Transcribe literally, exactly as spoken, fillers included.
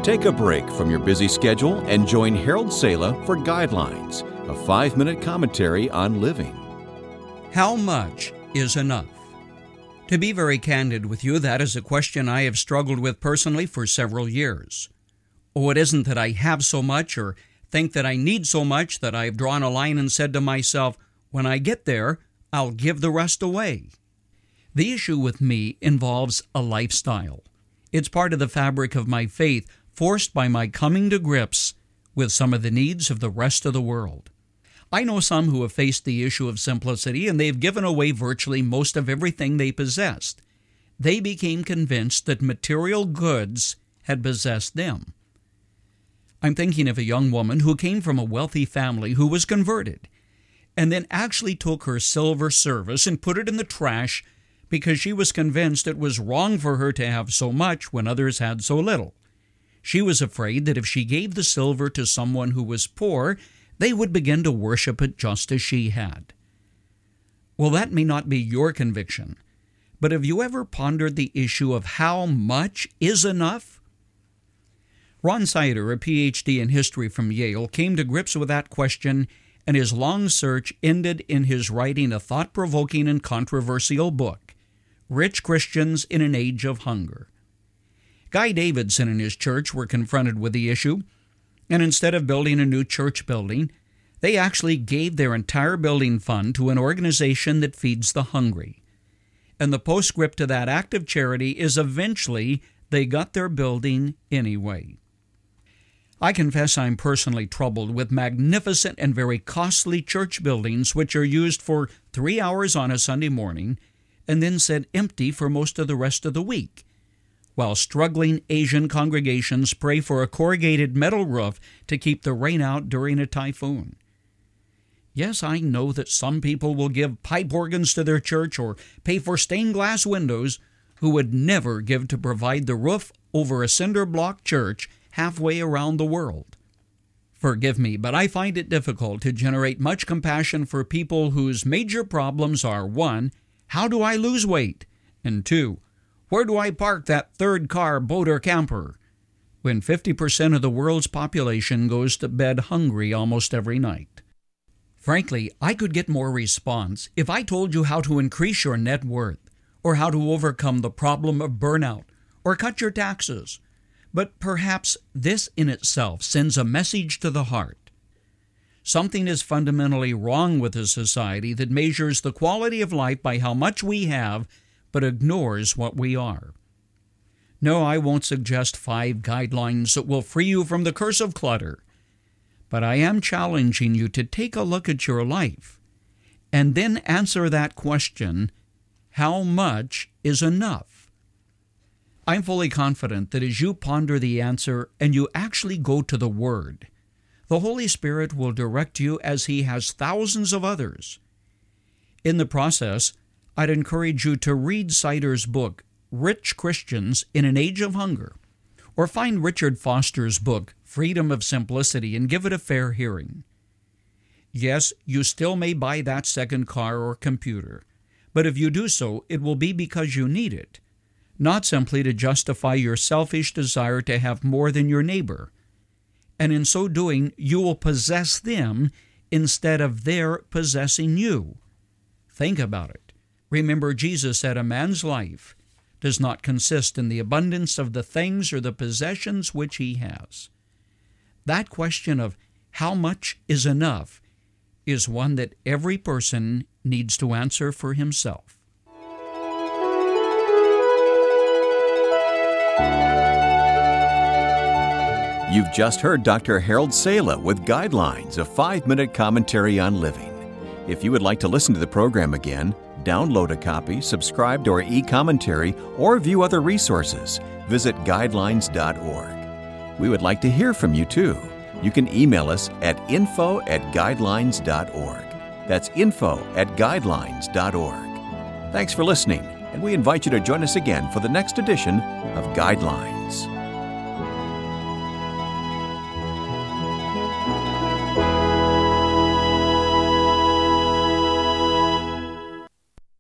Take a break from your busy schedule and join Harold Sala for Guidelines, a five-minute commentary on living. How much is enough? To be very candid with you, that is a question I have struggled with personally for several years. Oh, it isn't that I have so much or think that I need so much that I've drawn a line and said to myself, when I get there, I'll give the rest away. The issue with me involves a lifestyle. It's part of the fabric of my faith, forced by my coming to grips with some of the needs of the rest of the world. I know some who have faced the issue of simplicity, and they've given away virtually most of everything they possessed. They became convinced that material goods had possessed them. I'm thinking of a young woman who came from a wealthy family who was converted, and then actually took her silver service and put it in the trash because she was convinced it was wrong for her to have so much when others had so little. She was afraid that if she gave the silver to someone who was poor, they would begin to worship it just as she had. Well, that may not be your conviction, but have you ever pondered the issue of how much is enough? Ron Sider, a P H D in history from Yale, came to grips with that question, and his long search ended in his writing a thought-provoking and controversial book, Rich Christians in an Age of Hunger. Guy Davidson and his church were confronted with the issue, and instead of building a new church building, they actually gave their entire building fund to an organization that feeds the hungry. And the postscript to that act of charity is eventually they got their building anyway. I confess I'm personally troubled with magnificent and very costly church buildings which are used for three hours on a Sunday morning and then sit empty for most of the rest of the week, while struggling Asian congregations pray for a corrugated metal roof to keep the rain out during a typhoon. Yes, I know that some people will give pipe organs to their church or pay for stained glass windows who would never give to provide the roof over a cinder block church halfway around the world. Forgive me, but I find it difficult to generate much compassion for people whose major problems are, one, how do I lose weight? And two, where do I park that third car, boat, or camper? When fifty percent of the world's population goes to bed hungry almost every night. Frankly, I could get more response if I told you how to increase your net worth, or how to overcome the problem of burnout, or cut your taxes. But perhaps this in itself sends a message to the heart. Something is fundamentally wrong with a society that measures the quality of life by how much we have, but ignores what we are. No, I won't suggest five guidelines that will free you from the curse of clutter, but I am challenging you to take a look at your life and then answer that question, how much is enough? I'm fully confident that as you ponder the answer and you actually go to the Word, the Holy Spirit will direct you as He has thousands of others. In the process, I'd encourage you to read Sider's book, Rich Christians in an Age of Hunger, or find Richard Foster's book, Freedom of Simplicity, and give it a fair hearing. Yes, you still may buy that second car or computer, but if you do so, it will be because you need it, not simply to justify your selfish desire to have more than your neighbor. And in so doing, you will possess them instead of their possessing you. Think about it. Remember, Jesus said a man's life does not consist in the abundance of the things or the possessions which he has. That question of how much is enough is one that every person needs to answer for himself. You've just heard Doctor Harold Sala with Guidelines, a five-minute commentary on living. If you would like to listen to the program again, download a copy, subscribe to our e-commentary, or view other resources, visit guidelines dot org. We would like to hear from you, too. You can email us at info at guidelines dot org. That's info at guidelines dot org. Thanks for listening, and we invite you to join us again for the next edition of Guidelines.